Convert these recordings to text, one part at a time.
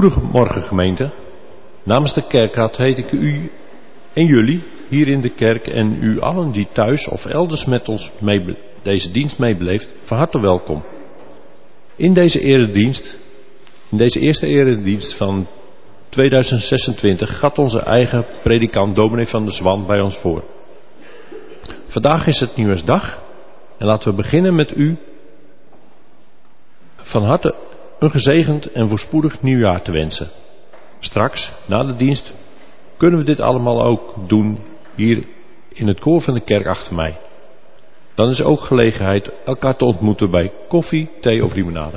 Goedemorgen gemeente. Namens de kerkraad heet ik u en jullie hier in de kerk en u allen die thuis of elders met ons deze dienst meebeleeft, van harte welkom. In deze eerste eredienst van 2026 gaat onze eigen predikant dominee van der Zwan bij ons voor. Vandaag is het Nieuwjaarsdag en laten we beginnen met u van harte een gezegend en voorspoedig nieuwjaar te wensen. Straks, na de dienst, kunnen we dit allemaal ook doen hier in het koor van de kerk achter mij. Dan is ook gelegenheid elkaar te ontmoeten bij koffie, thee of limonade.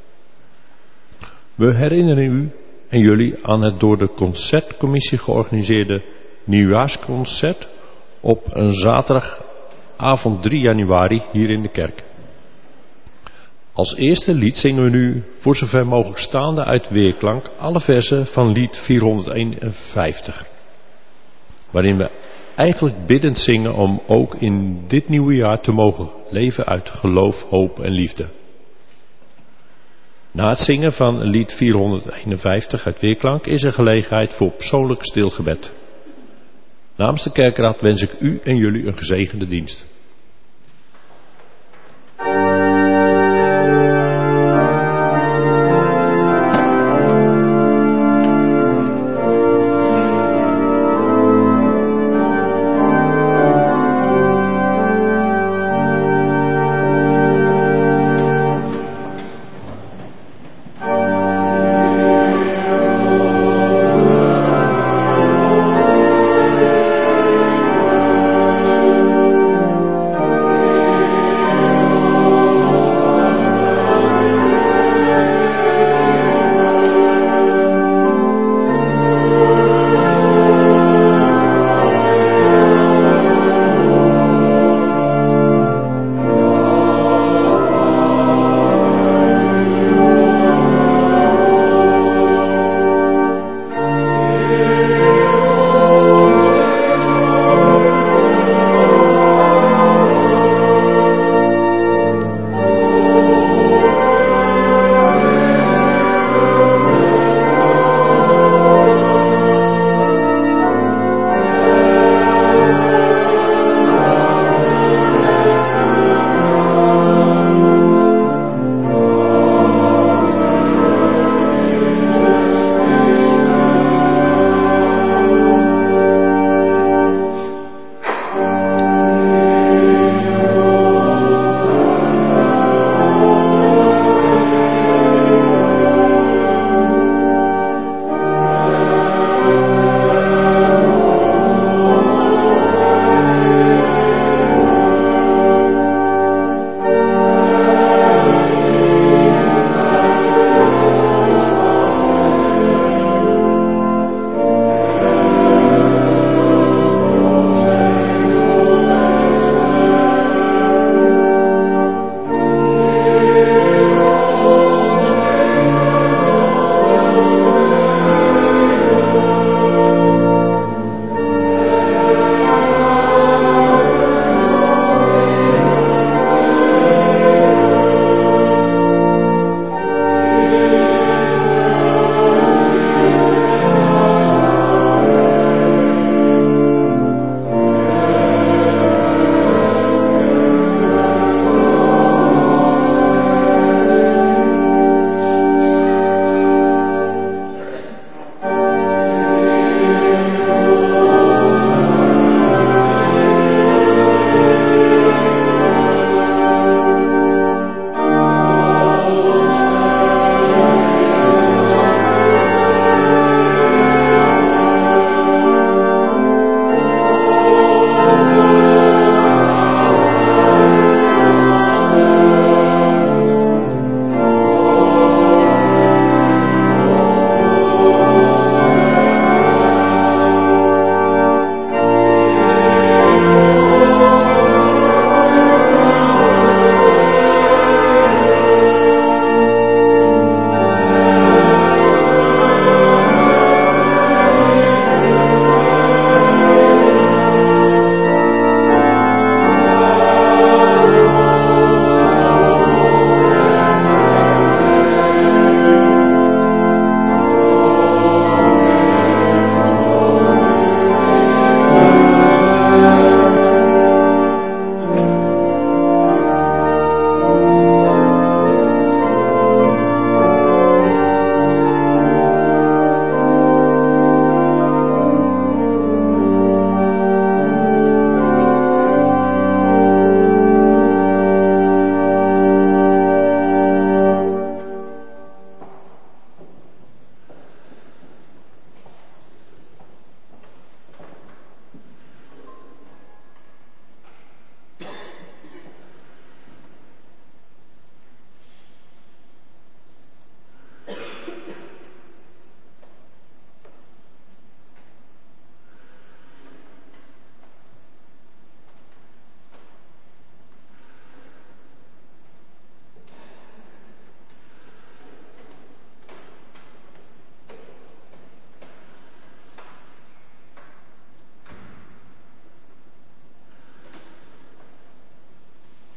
We herinneren u en jullie aan het door de concertcommissie georganiseerde nieuwjaarsconcert op een zaterdagavond 3 januari hier in de kerk. Als eerste lied zingen we nu voor zover mogelijk staande uit weerklank alle versen van lied 451. Waarin we eigenlijk biddend zingen om ook in dit nieuwe jaar te mogen leven uit geloof, hoop en liefde. Na het zingen van lied 451 uit weerklank is er gelegenheid voor persoonlijk stilgebed. Namens de kerkraad wens ik u en jullie een gezegende dienst.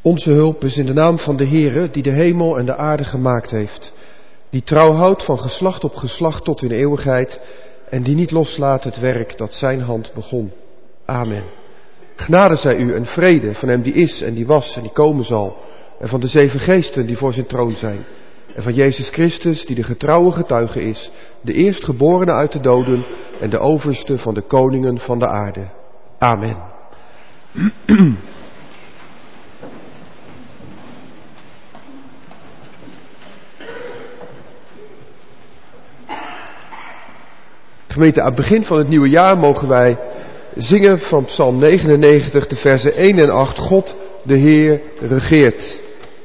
Onze hulp is in de naam van de Heere, die de hemel en de aarde gemaakt heeft, die trouw houdt van geslacht op geslacht tot in eeuwigheid en die niet loslaat het werk dat zijn hand begon. Amen. Genade zij u en vrede van hem die is en die was en die komen zal, en van de 7 geesten die voor zijn troon zijn, en van Jezus Christus die de getrouwe getuige is, de eerstgeborene uit de doden en de overste van de koningen van de aarde. Amen. Gemeente, aan het begin van het nieuwe jaar mogen wij zingen van Psalm 99, de versen 1 en 8. God, de Heer, regeert.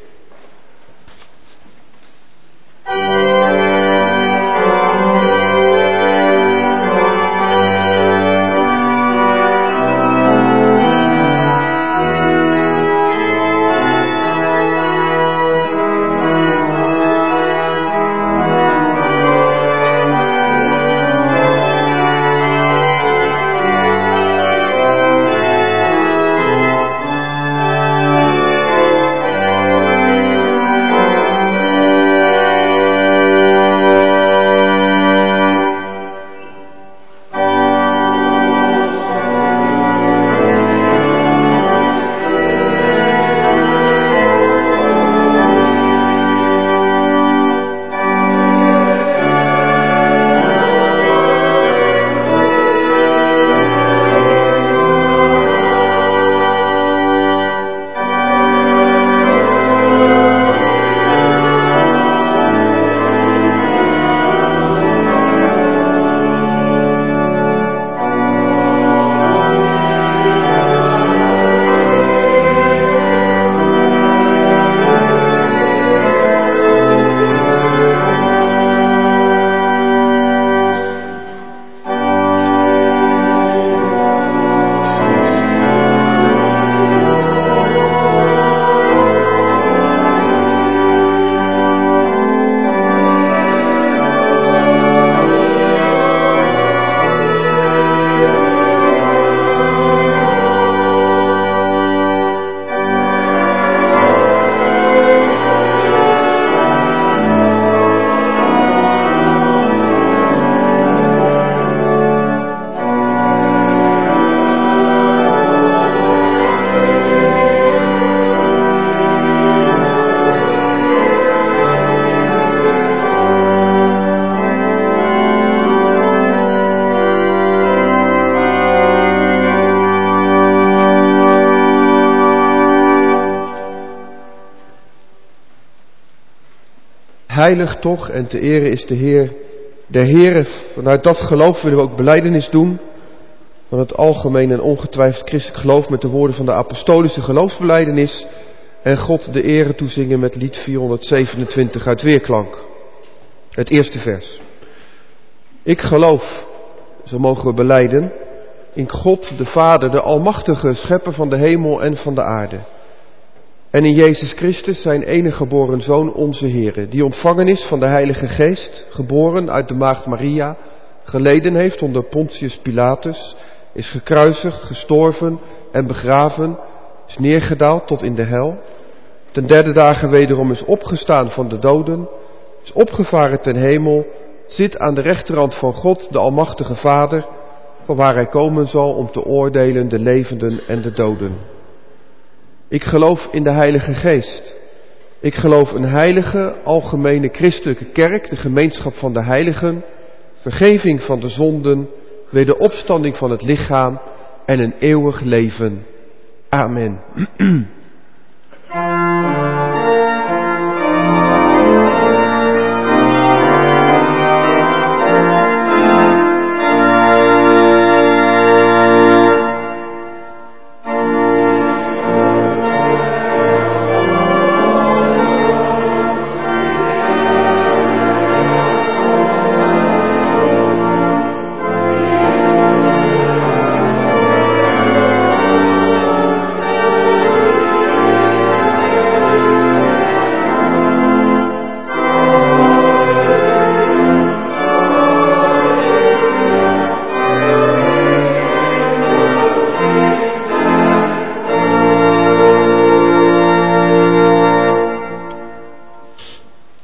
Heilig toch en te ere is de Heer. De Heere, vanuit dat geloof willen we ook belijdenis doen van het algemeen en ongetwijfeld christelijk geloof met de woorden van de apostolische geloofsbelijdenis en God de ere toezingen met lied 427 uit weerklank. Het eerste vers. Ik geloof, zo mogen we belijden, in God de Vader, de almachtige schepper van de hemel en van de aarde. En in Jezus Christus, zijn enige geboren Zoon, onze Heere, die ontvangen is van de Heilige Geest, geboren uit de maagd Maria, geleden heeft onder Pontius Pilatus, is gekruisigd, gestorven en begraven, is neergedaald tot in de hel, ten derde dagen wederom is opgestaan van de doden, is opgevaren ten hemel, zit aan de rechterhand van God, de almachtige Vader, vanwaar hij komen zal om te oordelen de levenden en de doden. Ik geloof in de Heilige Geest. Ik geloof een heilige, algemene christelijke kerk, de gemeenschap van de heiligen, vergeving van de zonden, wederopstanding van het lichaam en een eeuwig leven. Amen.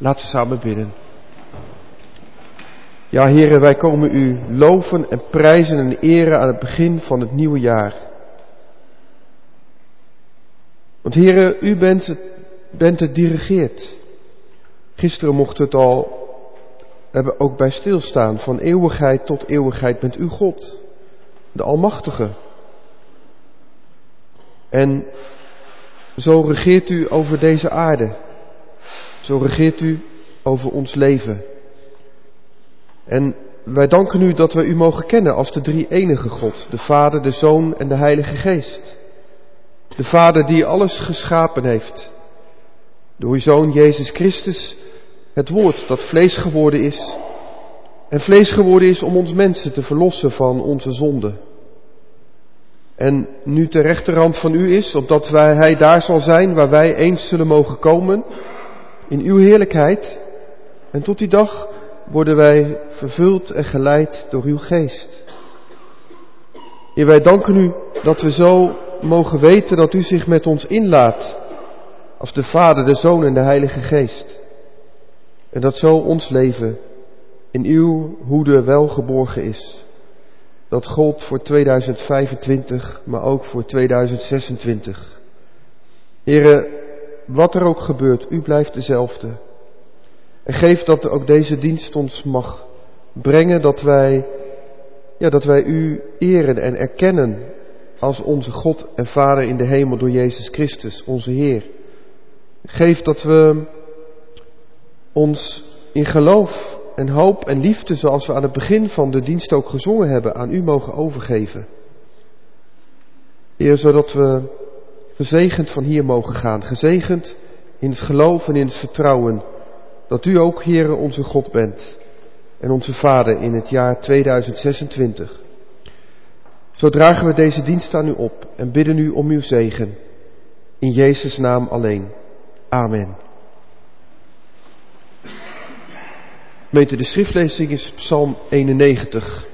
Laten we samen bidden. Ja, Heere, wij komen u loven en prijzen en eren aan het begin van het nieuwe jaar. Want Heere, u bent het dirigeert. Gisteren mocht het al hebben ook bij stilstaan. Van eeuwigheid tot eeuwigheid bent u God, de Almachtige. En zo regeert u over deze aarde. Zo regeert u over ons leven. En wij danken u dat wij u mogen kennen als de drie-enige God. De Vader, de Zoon en de Heilige Geest. De Vader die alles geschapen heeft. Door uw Zoon Jezus Christus, het woord dat vlees geworden is. En vlees geworden is om ons mensen te verlossen van onze zonden. En nu ter rechterhand van u is, opdat hij daar zal zijn waar wij eens zullen mogen komen. In uw heerlijkheid. En tot die dag worden wij vervuld en geleid door uw geest. Heer, wij danken u dat we zo mogen weten dat u zich met ons inlaat. Als de Vader, de Zoon en de Heilige Geest. En dat zo ons leven in uw hoede wel geborgen is. Dat gold voor 2025, maar ook voor 2026. Heren, wat er ook gebeurt, u blijft dezelfde. En geef dat ook deze dienst ons mag brengen dat wij u eren en erkennen als onze God en Vader in de hemel door Jezus Christus, onze Heer. Geef dat we ons in geloof en hoop en liefde, zoals we aan het begin van de dienst ook gezongen hebben, aan u mogen overgeven. Heer, zodat we gezegend van hier mogen gaan, gezegend in het geloof en in het vertrouwen, dat u ook, Heere, onze God bent en onze Vader in het jaar 2026. Zo dragen we deze dienst aan u op en bidden u om uw zegen. In Jezus' naam alleen. Amen. Gemeente, de schriftlezing is Psalm 91.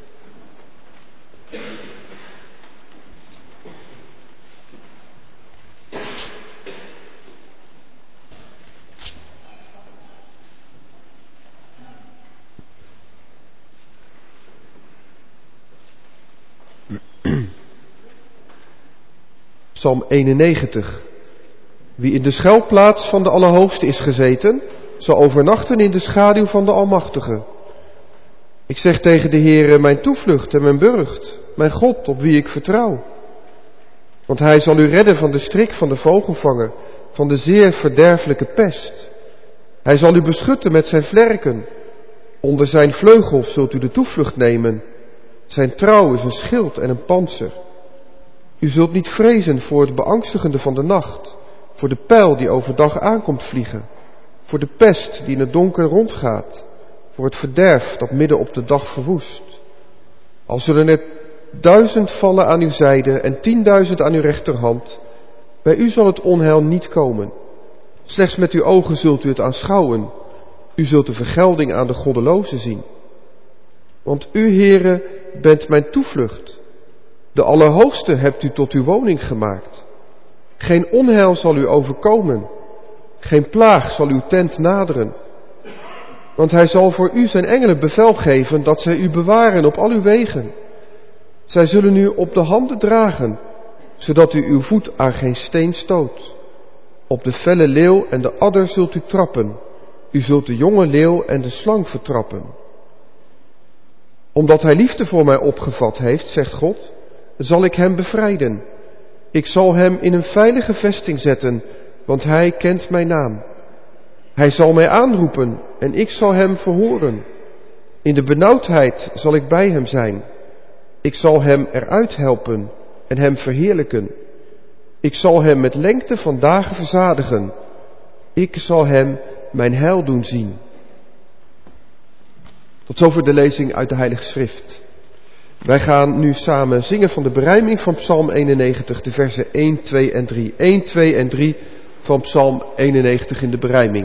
Psalm 91. Wie in de schuilplaats van de Allerhoogste is gezeten, zal overnachten in de schaduw van de Almachtige. Ik zeg tegen de Heere, mijn toevlucht en mijn burcht, mijn God op wie ik vertrouw. Want hij zal u redden van de strik van de vogelvanger, van de zeer verderfelijke pest. Hij zal u beschutten met zijn vlerken. Onder zijn vleugels zult u de toevlucht nemen. Zijn trouw is een schild en een pantser. U zult niet vrezen voor het beangstigende van de nacht, voor de pijl die overdag aankomt vliegen, voor de pest die in het donker rondgaat, voor het verderf dat midden op de dag verwoest. Al zullen er 1000 vallen aan uw zijde en 10.000 aan uw rechterhand, bij u zal het onheil niet komen. Slechts met uw ogen zult u het aanschouwen. U zult de vergelding aan de goddelozen zien. Want u, Heere, bent mijn toevlucht. De Allerhoogste hebt u tot uw woning gemaakt. Geen onheil zal u overkomen. Geen plaag zal uw tent naderen. Want hij zal voor u zijn engelen bevel geven dat zij u bewaren op al uw wegen. Zij zullen u op de handen dragen, zodat u uw voet aan geen steen stoot. Op de felle leeuw en de adder zult u trappen. U zult de jonge leeuw en de slang vertrappen. Omdat hij liefde voor mij opgevat heeft, zegt God, zal ik hem bevrijden. Ik zal hem in een veilige vesting zetten, want hij kent mijn naam. Hij zal mij aanroepen en ik zal hem verhoren. In de benauwdheid zal ik bij hem zijn. Ik zal hem eruit helpen en hem verheerlijken. Ik zal hem met lengte van dagen verzadigen. Ik zal hem mijn heil doen zien. Tot zover de lezing uit de Heilige Schrift. Wij gaan nu samen zingen van de berijming van Psalm 91, de versen 1, 2 en 3. 1, 2 en 3 van Psalm 91 in de berijming.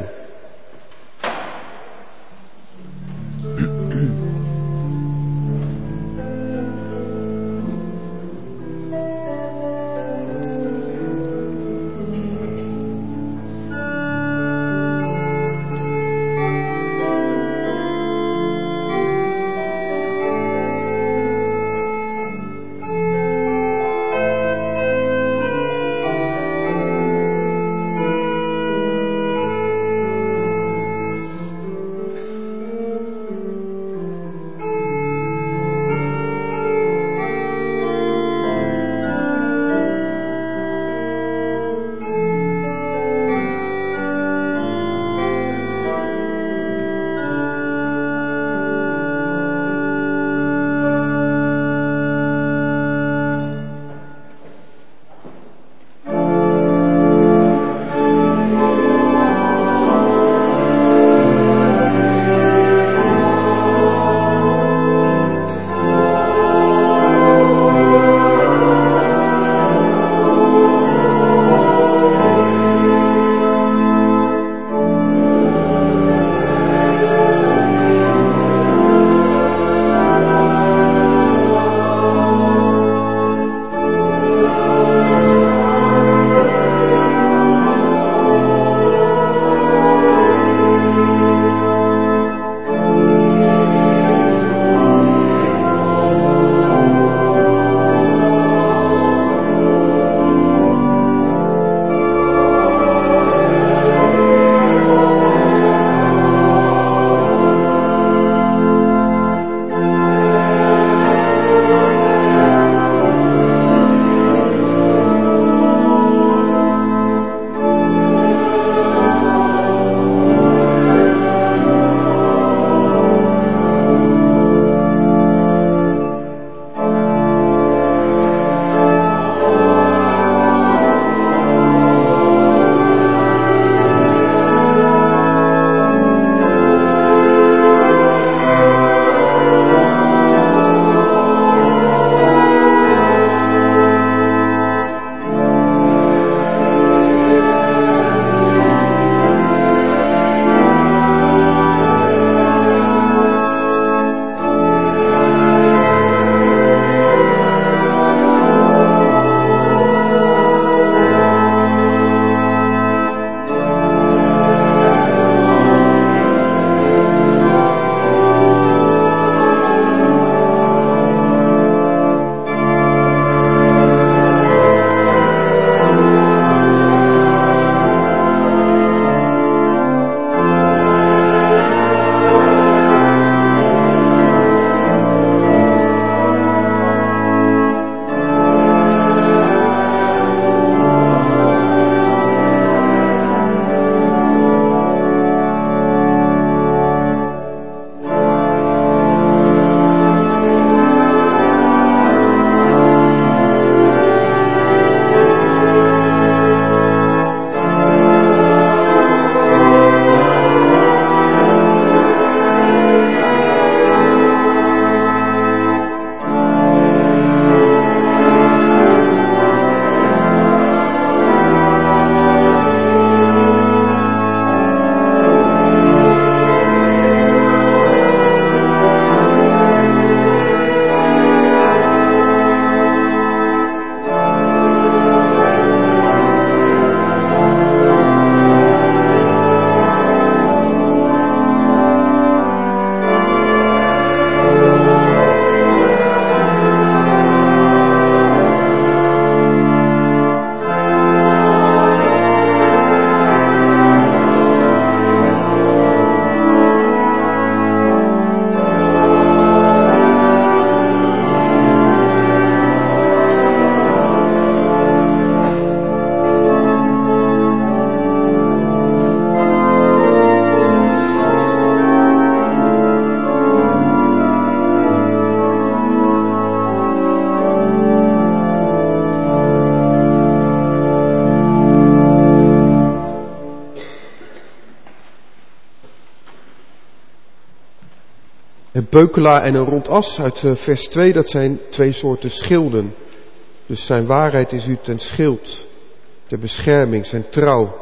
Een beukelaar en een rondas uit vers 2, dat zijn twee soorten schilden. Dus zijn waarheid is u ten schild, ter bescherming, zijn trouw.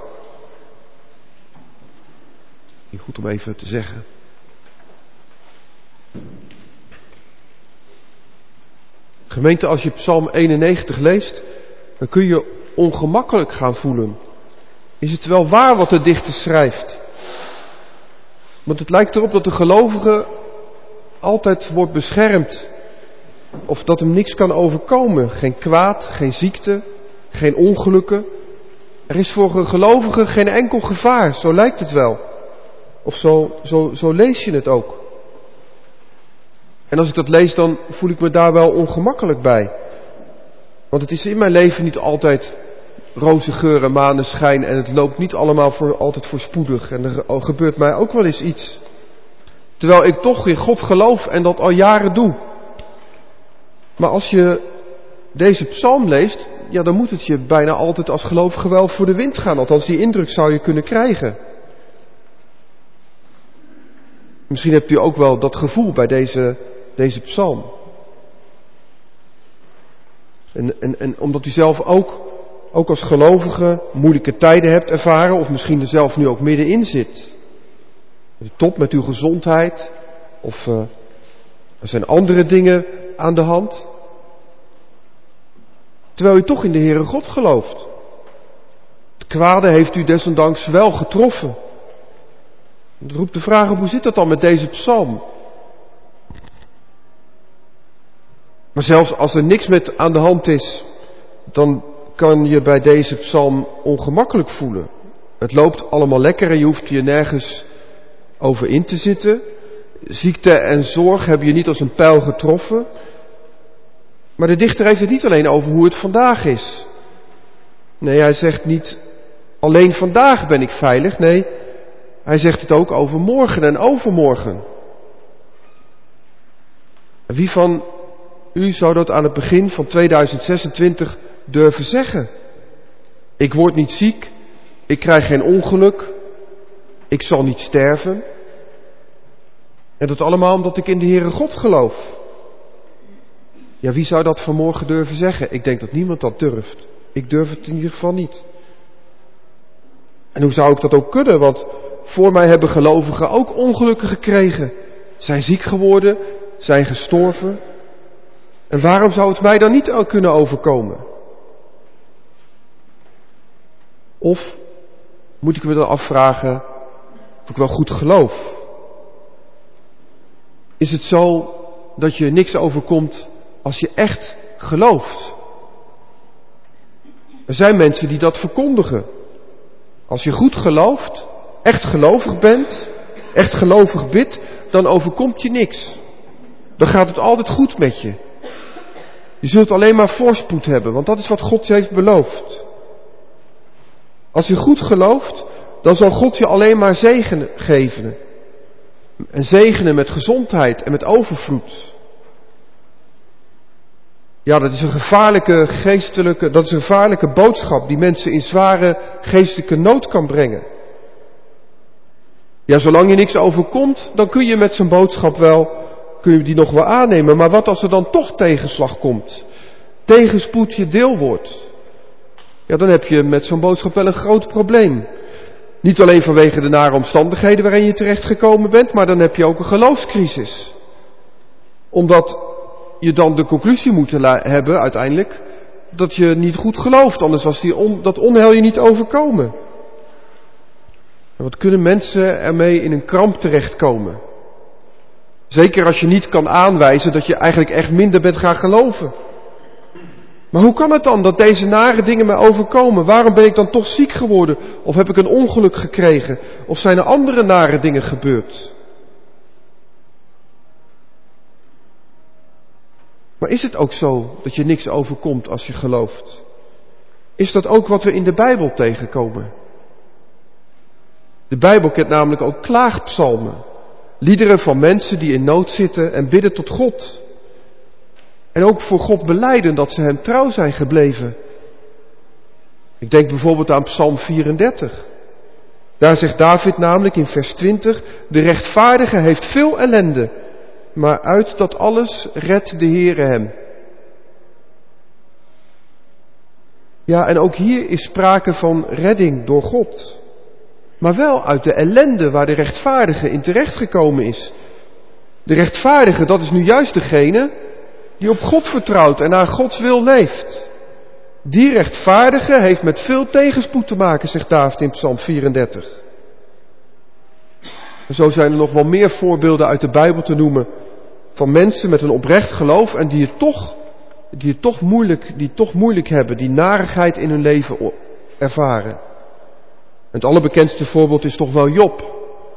Goed om even te zeggen. Gemeente, als je Psalm 91 leest, dan kun je ongemakkelijk gaan voelen. Is het wel waar wat de dichter schrijft? Want het lijkt erop dat de gelovige altijd wordt beschermd. Of dat hem niks kan overkomen. Geen kwaad, geen ziekte, geen ongelukken. Er is voor een gelovige geen enkel gevaar, zo lijkt het wel. Of zo lees je het ook. En als ik dat lees, dan voel ik me daar wel ongemakkelijk bij. Want het is in mijn leven niet altijd roze geur en maneschijn en het loopt niet allemaal altijd voorspoedig. En er gebeurt mij ook wel eens iets. Terwijl ik toch in God geloof en dat al jaren doe. Maar als je deze psalm leest, ja, dan moet het je bijna altijd als gelovige wel voor de wind gaan. Althans, die indruk zou je kunnen krijgen. Misschien hebt u ook wel dat gevoel bij deze psalm. En omdat u zelf ook als gelovige moeilijke tijden hebt ervaren, of misschien er zelf nu ook middenin zit. De top met uw gezondheid, of er zijn andere dingen aan de hand. Terwijl u toch in de Heere God gelooft. Het kwade heeft u desondanks wel getroffen. Dan roept de vraag op, hoe zit dat dan met deze psalm? Maar zelfs als er niks met aan de hand is, dan kan je bij deze psalm ongemakkelijk voelen. Het loopt allemaal lekker en je hoeft je nergens over in te zitten. Ziekte en zorg hebben je niet als een pijl getroffen. Maar de dichter heeft het niet alleen over hoe het vandaag is. Nee, hij zegt niet alleen vandaag ben ik veilig. Nee, hij zegt het ook over morgen en overmorgen. Wie van u zou dat aan het begin van 2026 durven zeggen? Ik word niet ziek, ik krijg geen ongeluk, ik zal niet sterven. En dat allemaal omdat ik in de Heere God geloof. Ja, wie zou dat vanmorgen durven zeggen? Ik denk dat niemand dat durft. Ik durf het in ieder geval niet. En hoe zou ik dat ook kunnen? Want voor mij hebben gelovigen ook ongelukken gekregen. Zijn ziek geworden, zijn gestorven. En waarom zou het mij dan niet kunnen overkomen? Of moet ik me dan afvragen of ik wel goed geloof? Is het zo dat je niks overkomt als je echt gelooft? Er zijn mensen die dat verkondigen. Als je goed gelooft, echt gelovig bent, echt gelovig bidt, dan overkomt je niks. Dan gaat het altijd goed met je. Je zult alleen maar voorspoed hebben, want dat is wat God je heeft beloofd. Als je goed gelooft, dan zal God je alleen maar zegen geven. En zegenen met gezondheid en met overvloed. Ja, dat is een gevaarlijke boodschap die mensen in zware geestelijke nood kan brengen. Ja, zolang je niks overkomt, dan kun je met zo'n boodschap kun je die nog wel aannemen. Maar wat als er dan toch tegenslag komt? Tegenspoed je deel wordt. Ja, dan heb je met zo'n boodschap wel een groot probleem. Niet alleen vanwege de nare omstandigheden waarin je terechtgekomen bent, maar dan heb je ook een geloofscrisis. Omdat je dan de conclusie moet hebben uiteindelijk dat je niet goed gelooft, anders was dat onheil je niet overkomen. En wat kunnen mensen ermee in een kramp terechtkomen? Zeker als je niet kan aanwijzen dat je eigenlijk echt minder bent gaan geloven. Maar hoe kan het dan dat deze nare dingen mij overkomen? Waarom ben ik dan toch ziek geworden? Of heb ik een ongeluk gekregen? Of zijn er andere nare dingen gebeurd? Maar is het ook zo dat je niks overkomt als je gelooft? Is dat ook wat we in de Bijbel tegenkomen? De Bijbel kent namelijk ook klaagpsalmen. Liederen van mensen die in nood zitten en bidden tot God. En ook voor God belijden dat ze hem trouw zijn gebleven. Ik denk bijvoorbeeld aan Psalm 34. Daar zegt David namelijk in vers 20, de rechtvaardige heeft veel ellende, maar uit dat alles redt de Heere hem. Ja, en ook hier is sprake van redding door God. Maar wel uit de ellende waar de rechtvaardige in terechtgekomen is. De rechtvaardige, dat is nu juist degene die op God vertrouwt en naar Gods wil leeft. Die rechtvaardige heeft met veel tegenspoed te maken, zegt David in Psalm 34. En zo zijn er nog wel meer voorbeelden uit de Bijbel te noemen van mensen met een oprecht geloof en die het toch moeilijk hebben, die narigheid in hun leven ervaren. Het allerbekendste voorbeeld is toch wel Job.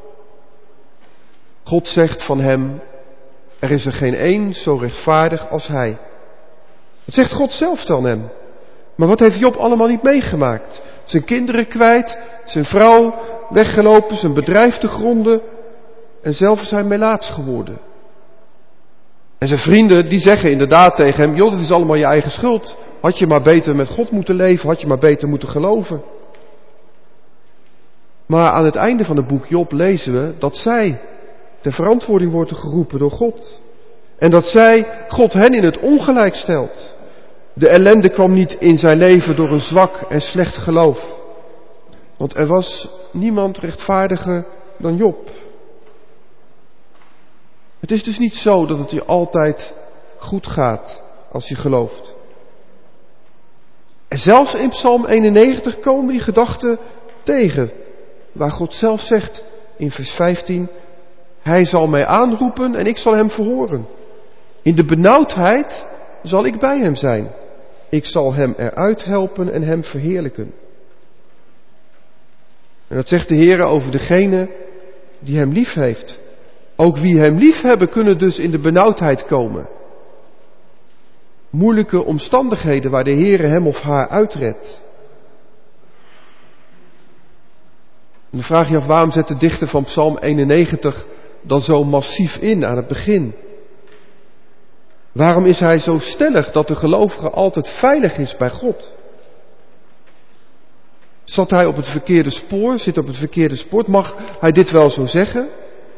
God zegt van hem, er is er geen één zo rechtvaardig als hij. Dat zegt God zelf van hem. Maar wat heeft Job allemaal niet meegemaakt? Zijn kinderen kwijt, zijn vrouw weggelopen, zijn bedrijf te gronden en zelf is hij melaats geworden. En zijn vrienden die zeggen inderdaad tegen hem, joh, dit is allemaal je eigen schuld. Had je maar beter met God moeten leven, had je maar beter moeten geloven. Maar aan het einde van het boek Job lezen we dat zij ter verantwoording worden geroepen door God. En dat God hen in het ongelijk stelt. De ellende kwam niet in zijn leven door een zwak en slecht geloof. Want er was niemand rechtvaardiger dan Job. Het is dus niet zo dat het je altijd goed gaat als je gelooft. En zelfs in Psalm 91 komen die gedachten tegen. Waar God zelf zegt in vers 15. Hij zal mij aanroepen en ik zal hem verhoren. In de benauwdheid zal ik bij hem zijn. Ik zal hem eruit helpen en hem verheerlijken. En dat zegt de Heer over degene die hem lief heeft. Ook wie hem lief hebben kunnen dus in de benauwdheid komen. Moeilijke omstandigheden waar de Heer hem of haar uitredt. En dan vraag je af, waarom zet de dichter van Psalm 91 dan zo massief in aan het begin? Waarom is hij zo stellig dat de gelovige altijd veilig is bij God? Zat hij op het verkeerde spoor? Zit op het verkeerde spoor? Mag hij dit wel zo zeggen?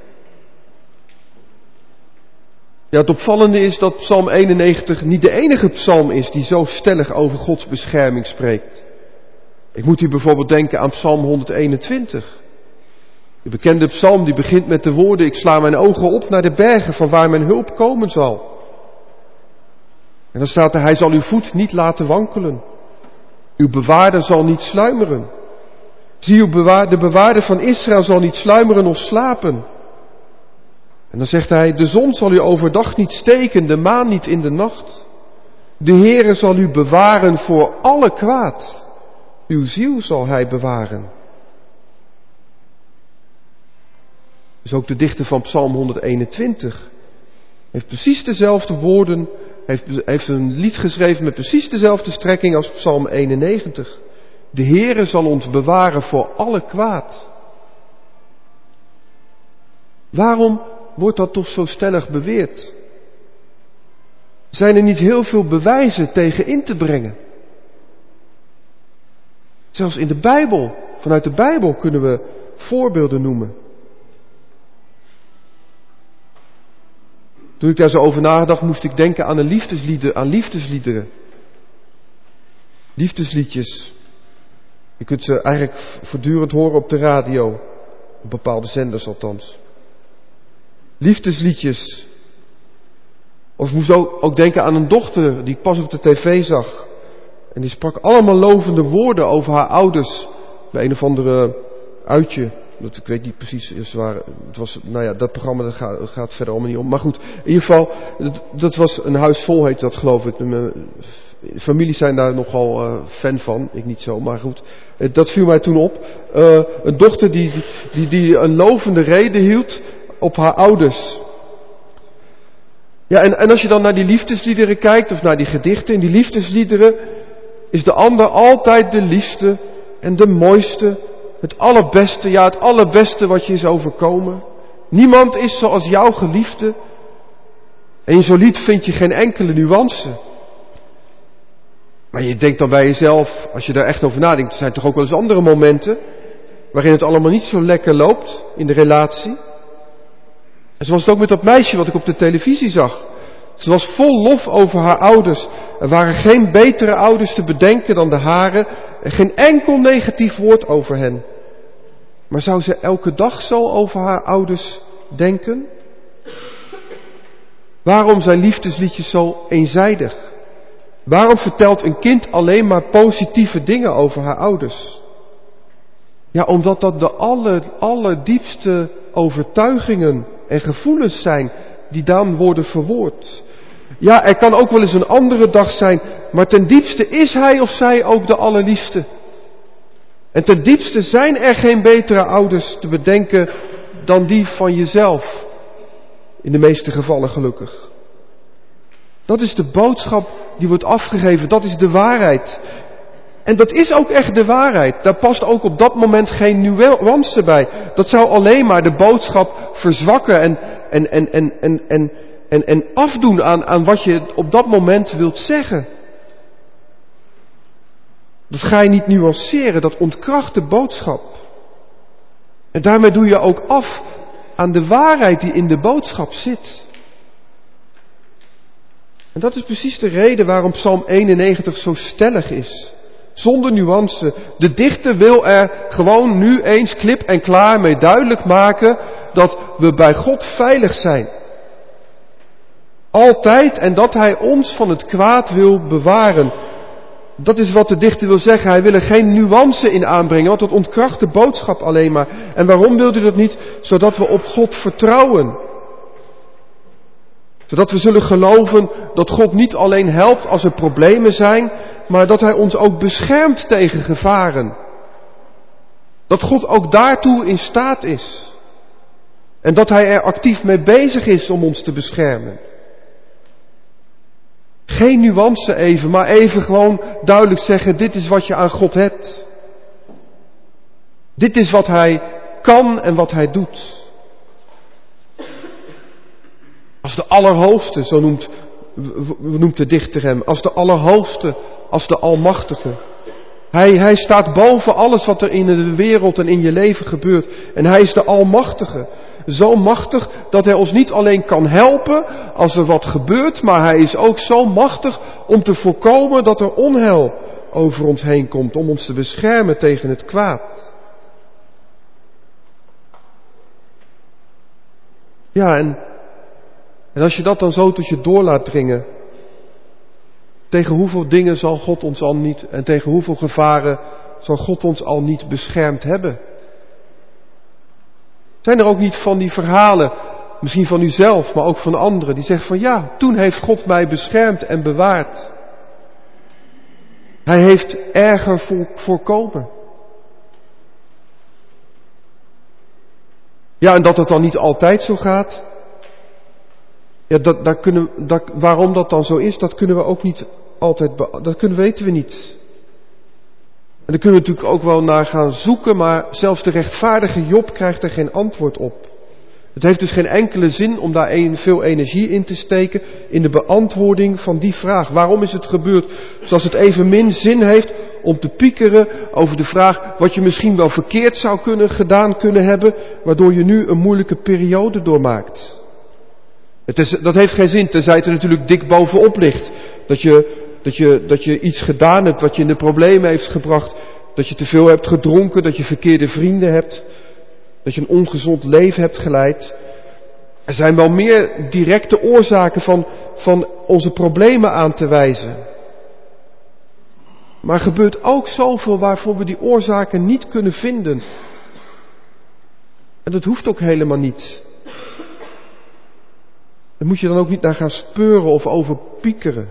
Ja, het opvallende is dat Psalm 91 niet de enige psalm is die zo stellig over Gods bescherming spreekt. Ik moet hier bijvoorbeeld denken aan Psalm 121. De bekende psalm die begint met de woorden, ik sla mijn ogen op naar de bergen van waar mijn hulp komen zal. En dan staat er, hij zal uw voet niet laten wankelen. Uw bewaarder zal niet sluimeren. Zie, de bewaarder van Israël zal niet sluimeren of slapen. En dan zegt hij, de zon zal u overdag niet steken, de maan niet in de nacht. De Heere zal u bewaren voor alle kwaad. Uw ziel zal hij bewaren. Dus ook de dichter van Psalm 121 heeft precies dezelfde woorden, heeft een lied geschreven met precies dezelfde strekking als Psalm 91. De Heere zal ons bewaren voor alle kwaad. Waarom wordt dat toch zo stellig beweerd? Zijn er niet heel veel bewijzen tegen in te brengen? Zelfs in de Bijbel, vanuit de Bijbel kunnen we voorbeelden noemen. Toen ik daar zo over nadacht, moest ik denken aan liefdesliederen. Liefdesliedjes. Je kunt ze eigenlijk voortdurend horen op de radio. Op bepaalde zenders althans. Liefdesliedjes. Of ik moest ook denken aan een dochter die ik pas op de tv zag. En die sprak allemaal lovende woorden over haar ouders. Bij een of andere uitje. Ik weet niet precies waar. Het was, dat programma dat gaat verder allemaal niet om. Maar goed, in ieder geval, dat was een huis vol, heet dat geloof ik. Mijn families zijn daar nogal fan van. Ik niet zo, maar goed. Dat viel mij toen op. Een dochter die een lovende rede hield op haar ouders. Ja, en als je dan naar die liefdesliederen kijkt, of naar die gedichten, in die liefdesliederen is de ander altijd de liefste en de mooiste, het allerbeste, ja het allerbeste wat je is overkomen. Niemand is zoals jouw geliefde. En in zo'n lied vind je geen enkele nuance. Maar je denkt dan bij jezelf, als je daar echt over nadenkt, er zijn toch ook wel eens andere momenten waarin het allemaal niet zo lekker loopt in de relatie. En zo was het ook met dat meisje wat ik op de televisie zag. Ze was vol lof over haar ouders. Er waren geen betere ouders te bedenken dan de hare. En geen enkel negatief woord over hen. Maar zou ze elke dag zo over haar ouders denken? Waarom zijn liefdesliedjes zo eenzijdig? Waarom vertelt een kind alleen maar positieve dingen over haar ouders? Ja, omdat dat de allerdiepste overtuigingen en gevoelens zijn die dan worden verwoord. Ja, er kan ook wel eens een andere dag zijn, maar ten diepste is hij of zij ook de allerliefste. En ten diepste zijn er geen betere ouders te bedenken dan die van jezelf. In de meeste gevallen gelukkig. Dat is de boodschap die wordt afgegeven, dat is de waarheid. En dat is ook echt de waarheid. Daar past ook op dat moment geen nuance bij. Dat zou alleen maar de boodschap verzwakken en afdoen aan wat je op dat moment wilt zeggen. Dat ga je niet nuanceren, dat ontkracht de boodschap. En daarmee doe je ook af aan de waarheid die in de boodschap zit. En dat is precies de reden waarom Psalm 91 zo stellig is. Zonder nuance. De dichter wil er gewoon nu eens klip en klaar mee duidelijk maken dat we bij God veilig zijn. Altijd, en dat hij ons van het kwaad wil bewaren. Dat is wat de dichter wil zeggen. Hij wil er geen nuance in aanbrengen, want dat ontkracht de boodschap alleen maar. En waarom wil hij dat niet? Zodat we op God vertrouwen. Zodat we zullen geloven dat God niet alleen helpt als er problemen zijn, maar dat hij ons ook beschermt tegen gevaren. Dat God ook daartoe in staat is. En dat hij er actief mee bezig is om ons te beschermen. Geen nuance even, maar even gewoon duidelijk zeggen, dit is wat je aan God hebt. Dit is wat hij kan en wat hij doet. Als de Allerhoogste, zo noemt de dichter hem, als de Allerhoogste, als de Almachtige. Hij staat boven alles wat er in de wereld en in je leven gebeurt. En hij is de Almachtige. Zo machtig dat hij ons niet alleen kan helpen als er wat gebeurt, maar hij is ook zo machtig om te voorkomen dat er onheil over ons heen komt, om ons te beschermen tegen het kwaad. Ja, en als je dat dan zo tot je door laat dringen, tegen hoeveel dingen zal God ons al niet, en tegen hoeveel gevaren zal God ons al niet beschermd hebben? Zijn er ook niet van die verhalen, misschien van uzelf, maar ook van anderen, die zeggen van ja, toen heeft God mij beschermd en bewaard. Hij heeft erger voorkomen. Ja, en dat het dan niet altijd zo gaat. Ja, waarom dat dan zo is, dat kunnen we ook niet altijd, weten we niet. En daar kunnen we natuurlijk ook wel naar gaan zoeken, maar zelfs de rechtvaardige Job krijgt er geen antwoord op. Het heeft dus geen enkele zin om daar veel energie in te steken in de beantwoording van die vraag. Waarom is het gebeurd? Zoals het evenmin zin heeft om te piekeren over de vraag wat je misschien wel verkeerd zou gedaan kunnen hebben, waardoor je nu een moeilijke periode doormaakt. Dat heeft geen zin, tenzij het er natuurlijk dik bovenop ligt. Dat je iets gedaan hebt wat je in de problemen heeft gebracht. Dat je te veel hebt gedronken, dat je verkeerde vrienden hebt. Dat je een ongezond leven hebt geleid. Er zijn wel meer directe oorzaken van onze problemen aan te wijzen. Maar er gebeurt ook zoveel waarvoor we die oorzaken niet kunnen vinden. En dat hoeft ook helemaal niet. Daar moet je dan ook niet naar gaan speuren of over piekeren.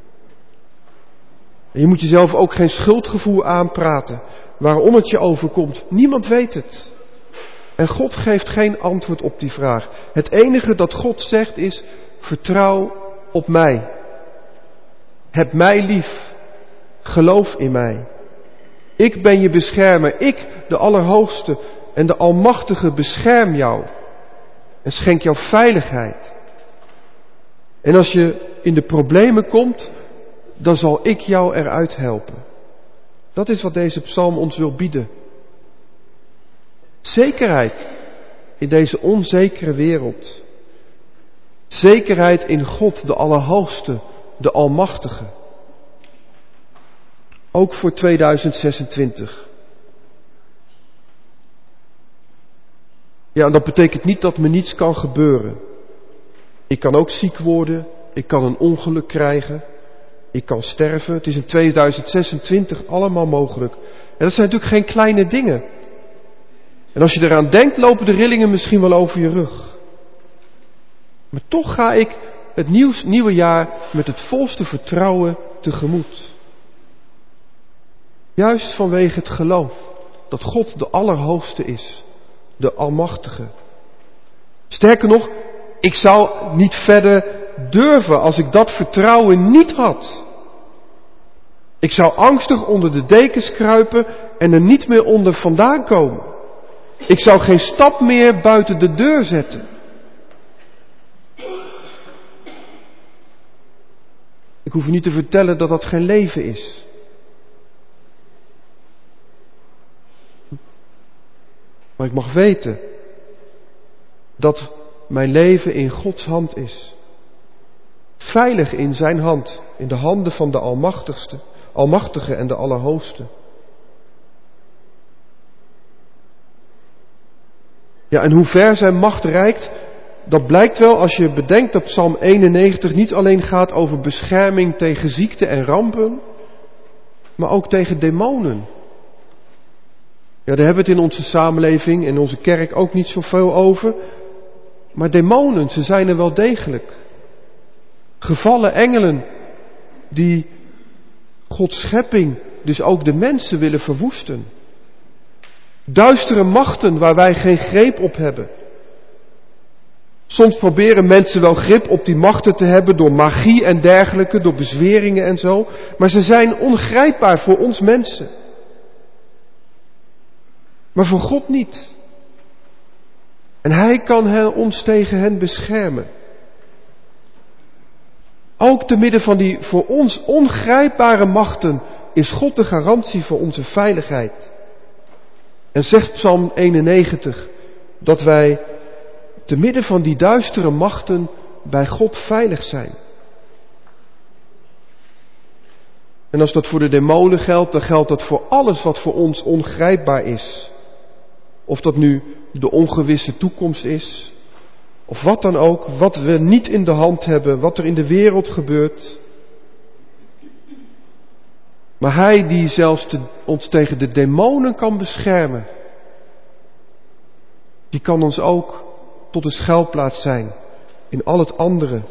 En je moet jezelf ook geen schuldgevoel aanpraten waarom het je overkomt. Niemand weet het. En God geeft geen antwoord op die vraag. Het enige dat God zegt is, vertrouw op mij. Heb mij lief. Geloof in mij. Ik ben je beschermer. Ik, de Allerhoogste en de Almachtige, bescherm jou. En schenk jou veiligheid. En als je in de problemen komt, dan zal ik jou eruit helpen. Dat is wat deze psalm ons wil bieden. Zekerheid in deze onzekere wereld. Zekerheid in God, de Allerhoogste, de Almachtige. Ook voor 2026. Ja, en dat betekent niet dat me niets kan gebeuren. Ik kan ook ziek worden, ik kan een ongeluk krijgen, ik kan sterven. Het is in 2026 allemaal mogelijk. En dat zijn natuurlijk geen kleine dingen. En als je eraan denkt, lopen de rillingen misschien wel over je rug. Maar toch ga ik het nieuwe jaar met het volste vertrouwen tegemoet. Juist vanwege het geloof dat God de Allerhoogste is, de Almachtige. Sterker nog, ik zou niet verder durven als ik dat vertrouwen niet had. Ik zou angstig onder de dekens kruipen en er niet meer onder vandaan komen. Ik zou geen stap meer buiten de deur zetten. Ik hoef u niet te vertellen dat dat geen leven is. Maar ik mag weten dat mijn leven in Gods hand is. Veilig in zijn hand, in de handen van de Almachtige en de Allerhoogste. Ja, en hoe ver zijn macht reikt, dat blijkt wel als je bedenkt dat Psalm 91 niet alleen gaat over bescherming tegen ziekte en rampen, maar ook tegen demonen. Ja, daar hebben we het in onze samenleving, in onze kerk ook niet zoveel over. Maar demonen, ze zijn er wel degelijk. Gevallen engelen die Gods schepping, dus ook de mensen, willen verwoesten. Duistere machten waar wij geen greep op hebben. Soms proberen mensen wel grip op die machten te hebben door magie en dergelijke, door bezweringen en zo. Maar ze zijn ongrijpbaar voor ons mensen. Maar voor God niet. En Hij kan ons tegen hen beschermen. Ook te midden van die voor ons ongrijpbare machten is God de garantie voor onze veiligheid. En zegt Psalm 91 dat wij te midden van die duistere machten bij God veilig zijn. En als dat voor de demonen geldt, dan geldt dat voor alles wat voor ons ongrijpbaar is. Of dat nu de ongewisse toekomst is, of wat dan ook, wat we niet in de hand hebben, wat er in de wereld gebeurt. Maar Hij die zelfs ons tegen de demonen kan beschermen, die kan ons ook tot een schuilplaats zijn in al het andere.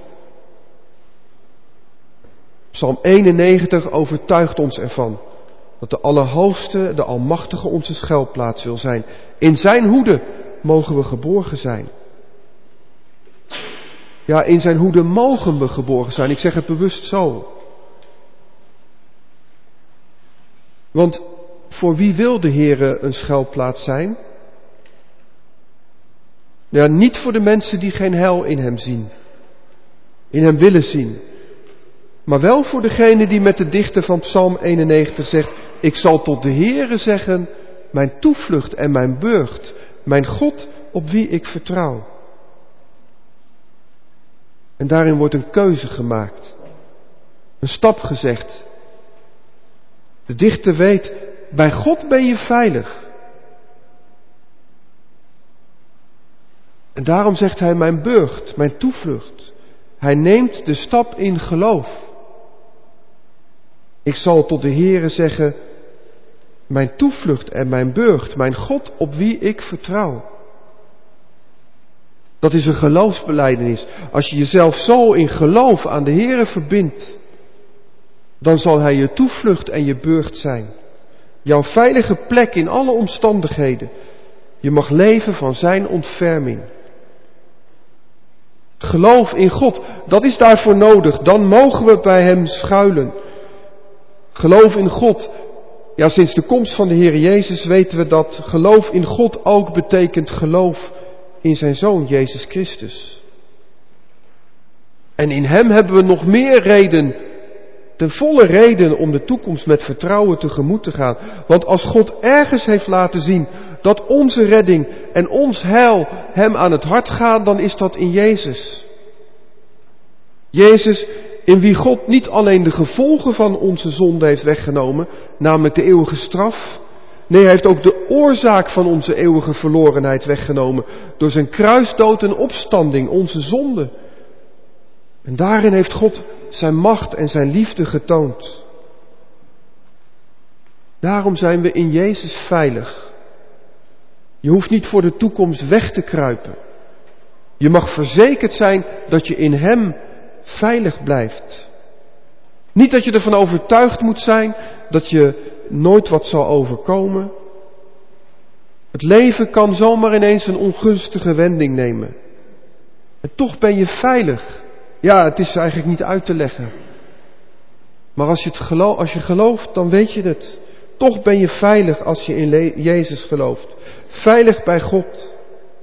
Psalm 91 overtuigt ons ervan dat de Allerhoogste, de Almachtige onze schuilplaats wil zijn. In zijn hoede mogen we geborgen zijn. Ja, in zijn hoede mogen we geborgen zijn. Ik zeg het bewust zo. Want voor wie wil de Heere een schuilplaats zijn? Ja, niet voor de mensen die geen heil in hem zien. In hem willen zien. Maar wel voor degene die met de dichter van Psalm 91 zegt: ik zal tot de Heere zeggen, mijn toevlucht en mijn burcht, mijn God op wie ik vertrouw. En daarin wordt een keuze gemaakt. Een stap gezegd. De dichter weet, bij God ben je veilig. En daarom zegt hij mijn burcht, mijn toevlucht. Hij neemt de stap in geloof. Ik zal tot de Heere zeggen, mijn toevlucht en mijn burcht, mijn God op wie ik vertrouw. Dat is een geloofsbelijdenis. Als je jezelf zo in geloof aan de Heere verbindt, dan zal Hij je toevlucht en je burcht zijn. Jouw veilige plek in alle omstandigheden. Je mag leven van zijn ontferming. Geloof in God, dat is daarvoor nodig. Dan mogen we bij Hem schuilen. Geloof in God. Ja, sinds de komst van de Heer Jezus weten we dat geloof in God ook betekent geloof in zijn Zoon Jezus Christus. En in Hem hebben we nog meer reden, de volle reden om de toekomst met vertrouwen tegemoet te gaan. Want als God ergens heeft laten zien dat onze redding en ons heil Hem aan het hart gaan, dan is dat in Jezus. Jezus, in wie God niet alleen de gevolgen van onze zonde heeft weggenomen, namelijk de eeuwige straf. Nee, hij heeft ook de oorzaak van onze eeuwige verlorenheid weggenomen. Door zijn kruisdood en opstanding, onze zonde. En daarin heeft God zijn macht en zijn liefde getoond. Daarom zijn we in Jezus veilig. Je hoeft niet voor de toekomst weg te kruipen. Je mag verzekerd zijn dat je in Hem veilig blijft. Niet dat je ervan overtuigd moet zijn dat je nooit wat zal overkomen. Het leven kan zomaar ineens een ongunstige wending nemen. En toch ben je veilig. Ja, het is eigenlijk niet uit te leggen. Maar als je gelooft, dan weet je het. Toch ben je veilig als je in Jezus gelooft. Veilig bij God.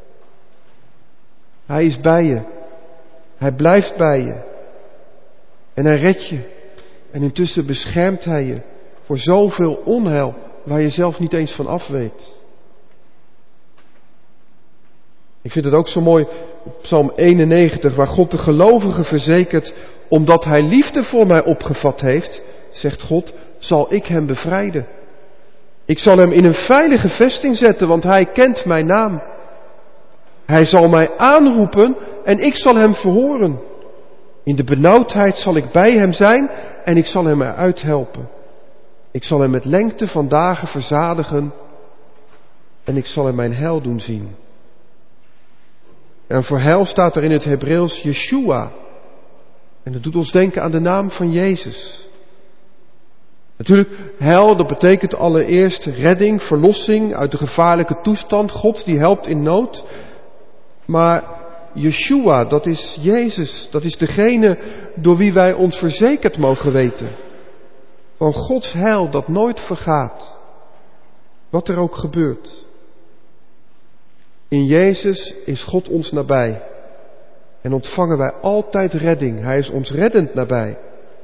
Hij is bij je. Hij blijft bij je. En hij redt je. En intussen beschermt hij je voor zoveel onheil waar je zelf niet eens van af weet. Ik vind het ook zo mooi, Psalm 91, waar God de gelovigen verzekert, omdat hij liefde voor mij opgevat heeft, zegt God, zal ik hem bevrijden. Ik zal hem in een veilige vesting zetten, want hij kent mijn naam. Hij zal mij aanroepen en ik zal hem verhoren. In de benauwdheid zal ik bij hem zijn en ik zal hem eruit helpen. Ik zal hem met lengte van dagen verzadigen en ik zal hem mijn heil doen zien. En voor heil staat er in het Hebreeuws Yeshua. En dat doet ons denken aan de naam van Jezus. Natuurlijk, heil, dat betekent allereerst redding, verlossing uit de gevaarlijke toestand. God die helpt in nood. Maar Yeshua, dat is Jezus. Dat is degene door wie wij ons verzekerd mogen weten. Van Gods heil dat nooit vergaat. Wat er ook gebeurt. In Jezus is God ons nabij. En ontvangen wij altijd redding. Hij is ons reddend nabij.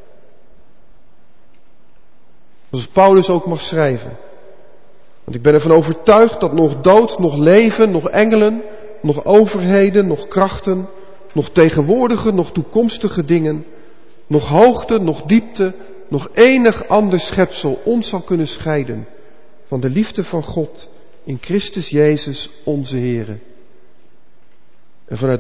Zoals Paulus ook mag schrijven. Want ik ben ervan overtuigd dat nog dood, nog leven, nog engelen, nog overheden, nog krachten, nog tegenwoordige, nog toekomstige dingen, nog hoogte, nog diepte, nog enig ander schepsel ons zal kunnen scheiden van de liefde van God in Christus Jezus onze Heere. En vanuit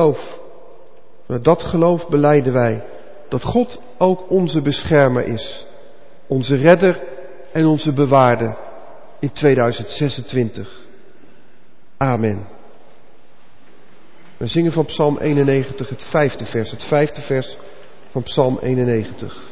dat geloof belijden wij dat God ook onze beschermer is, onze redder en onze bewaarder in 2026. Amen. We zingen van Psalm 91 het vijfde vers van Psalm 91.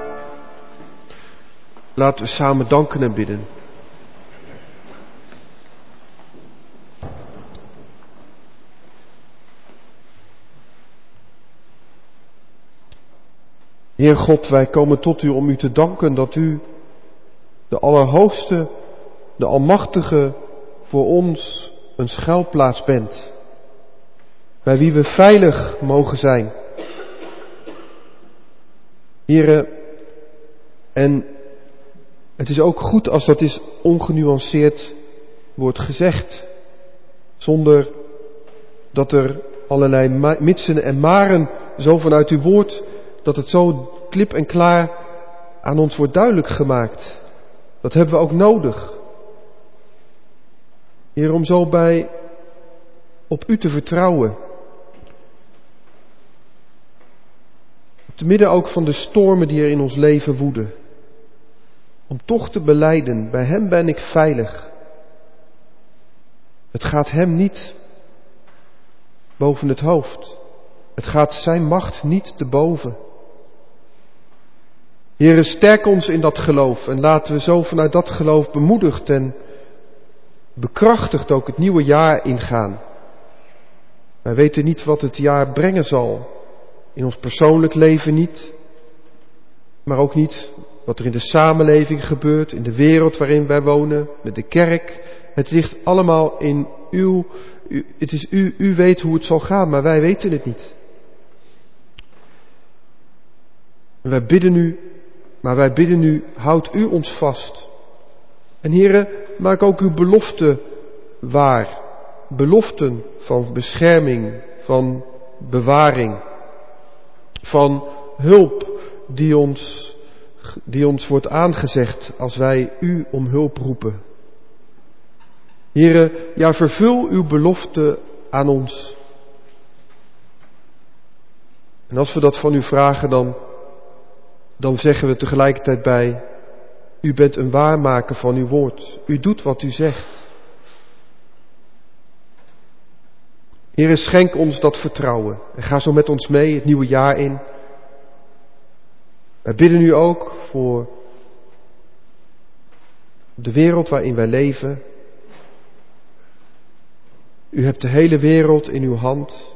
Laten we samen danken en bidden. Heer God, wij komen tot u om u te danken dat u, de Allerhoogste, de Almachtige, voor ons een schuilplaats bent. Bij wie we veilig mogen zijn. Heere, en het is ook goed als dat is ongenuanceerd wordt gezegd. Zonder dat er allerlei mitsen en maren zo vanuit uw woord, dat het zo klip en klaar aan ons wordt duidelijk gemaakt. Dat hebben we ook nodig. Heer, om zo op u te vertrouwen. Te midden ook van de stormen die er in ons leven woeden. Om toch te belijden, bij hem ben ik veilig. Het gaat hem niet boven het hoofd. Het gaat zijn macht niet te boven. Heere, sterk ons in dat geloof en laten we zo vanuit dat geloof bemoedigd en bekrachtigd ook het nieuwe jaar ingaan. Wij weten niet wat het jaar brengen zal. In ons persoonlijk leven niet, maar ook niet wat er in de samenleving gebeurt, in de wereld waarin wij wonen, met de kerk. Het ligt allemaal in het is u weet hoe het zal gaan, maar wij weten het niet. En wij bidden u, houd u ons vast. En Heere, maak ook uw belofte waar. Beloften van bescherming, van bewaring, van hulp die ons wordt aangezegd als wij u om hulp roepen. Heere, ja, vervul uw belofte aan ons. En als we dat van u vragen, dan zeggen we tegelijkertijd bij, u bent een waarmaker van uw woord. U doet wat u zegt. Heere, schenk ons dat vertrouwen. En ga zo met ons mee het nieuwe jaar in. Wij bidden u ook voor de wereld waarin wij leven. U hebt de hele wereld in uw hand.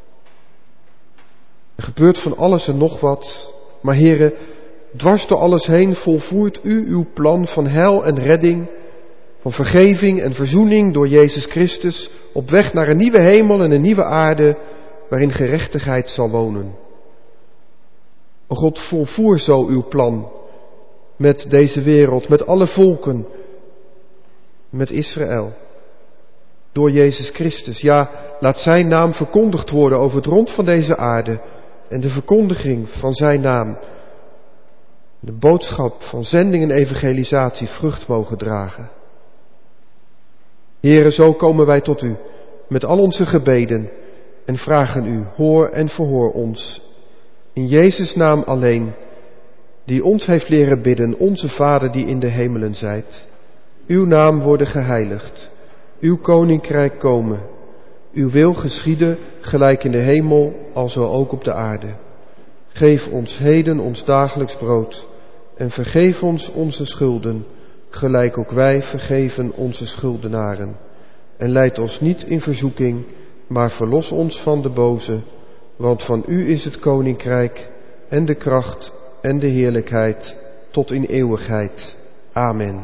Er gebeurt van alles en nog wat. Maar Heere, dwars door alles heen volvoert u uw plan van heil en redding, van vergeving en verzoening door Jezus Christus, op weg naar een nieuwe hemel en een nieuwe aarde, waarin gerechtigheid zal wonen. O God, volvoer zo uw plan met deze wereld, met alle volken, met Israël. Door Jezus Christus. Ja, laat zijn naam verkondigd worden over het rond van deze aarde. En de verkondiging van zijn naam, de boodschap van zending en evangelisatie vrucht mogen dragen. Heere, zo komen wij tot u met al onze gebeden en vragen u, hoor en verhoor ons. In Jezus' naam alleen, die ons heeft leren bidden, onze Vader die in de hemelen zijt. Uw naam worden geheiligd, uw koninkrijk komen, uw wil geschieden, gelijk in de hemel, alzo ook op de aarde. Geef ons heden ons dagelijks brood en vergeef ons onze schulden, gelijk ook wij vergeven onze schuldenaren. En leid ons niet in verzoeking, maar verlos ons van de boze, want van u is het koninkrijk en de kracht en de heerlijkheid tot in eeuwigheid. Amen.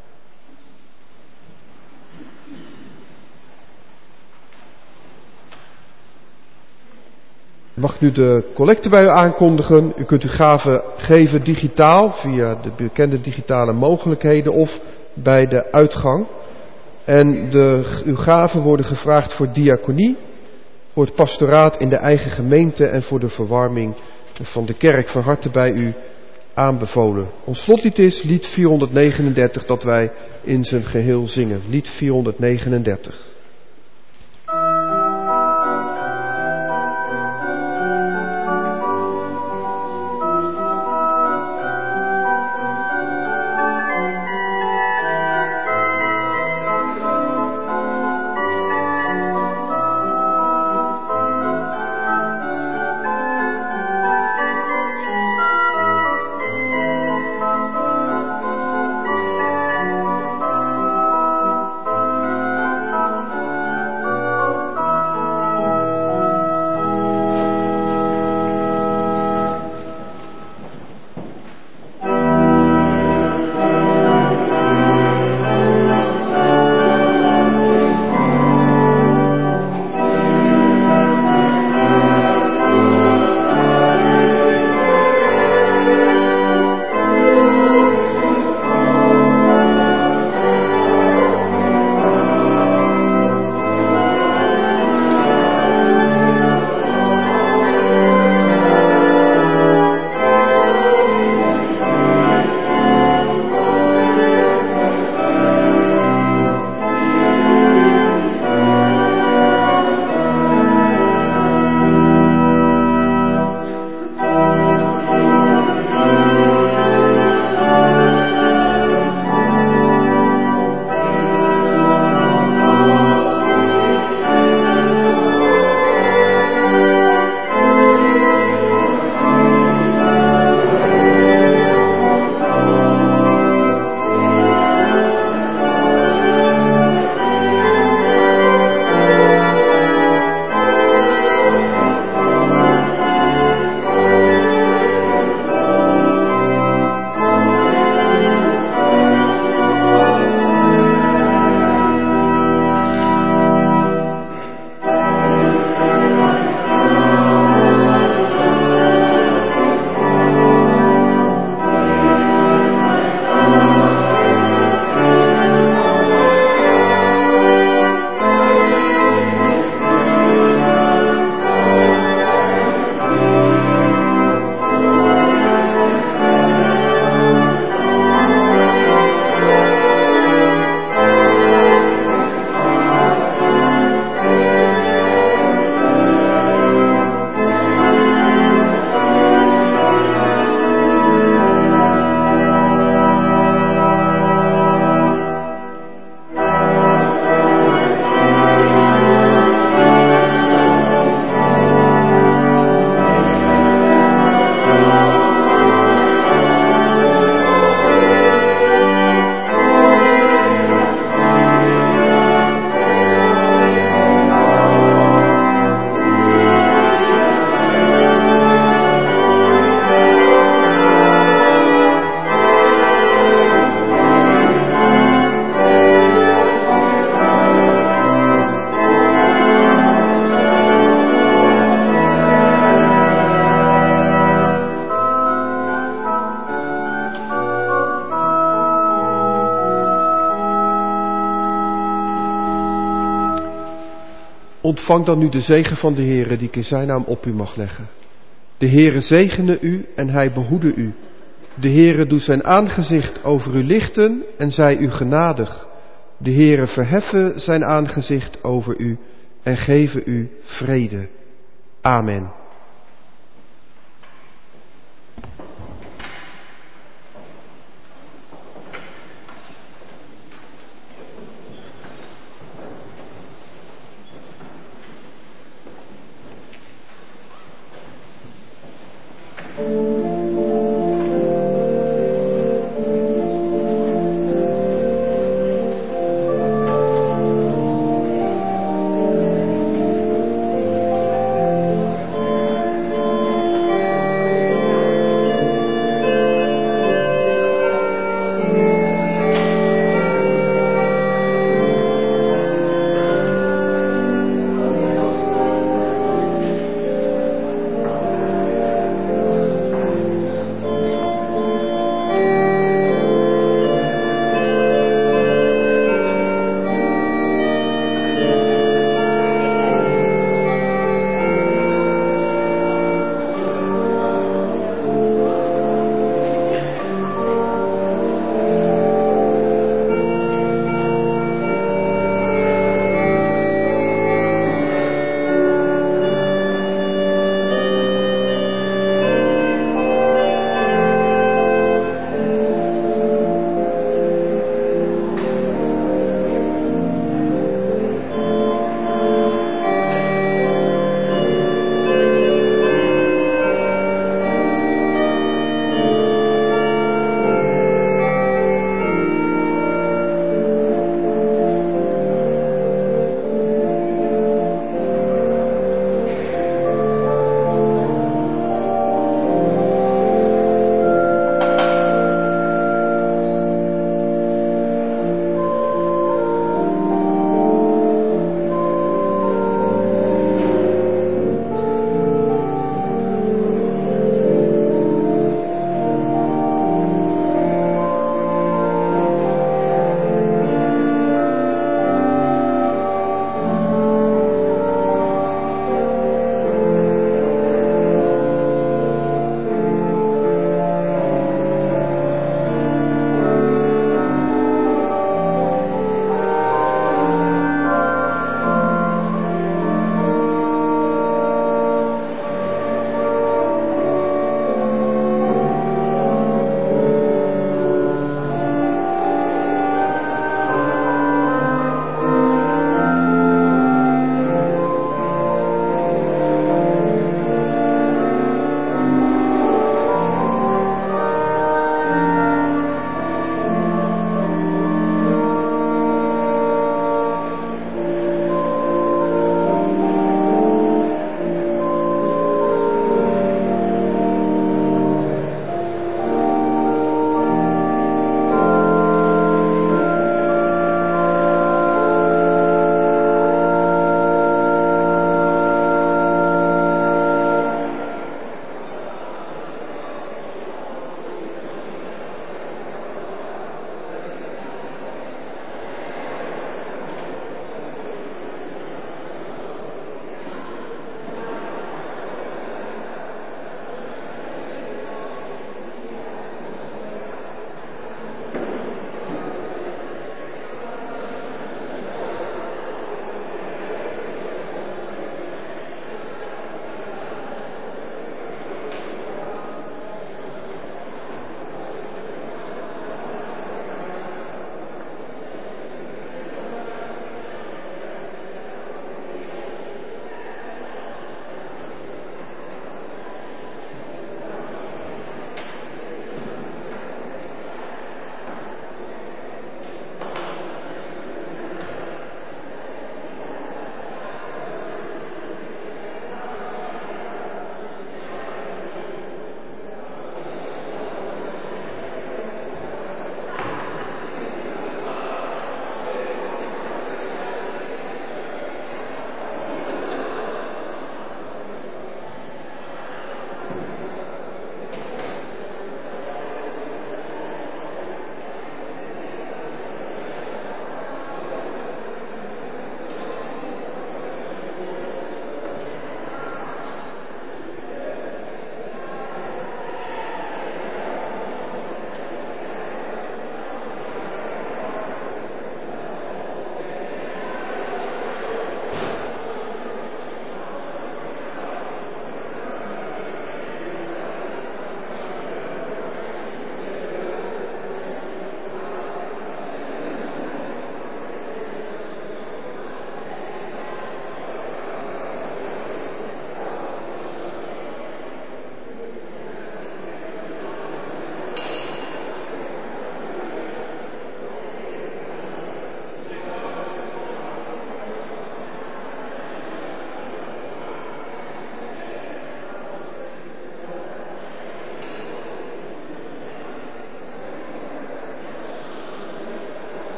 Mag ik nu de collecte bij u aankondigen? U kunt uw gaven geven digitaal, via de bekende digitale mogelijkheden of bij de uitgang. En uw gaven worden gevraagd voor diaconie, voor het pastoraat in de eigen gemeente en voor de verwarming van de kerk. Van harte bij u aanbevolen. Ons slotlied is lied 439 dat wij in zijn geheel zingen. Lied 439. ontvang dan nu de zegen van de Heere die ik in zijn naam op u mag leggen. De Heere zegene u en hij behoede u. De Heere doet zijn aangezicht over u lichten en zij u genadig. De Heere verheffe zijn aangezicht over u en geven u vrede. Amen.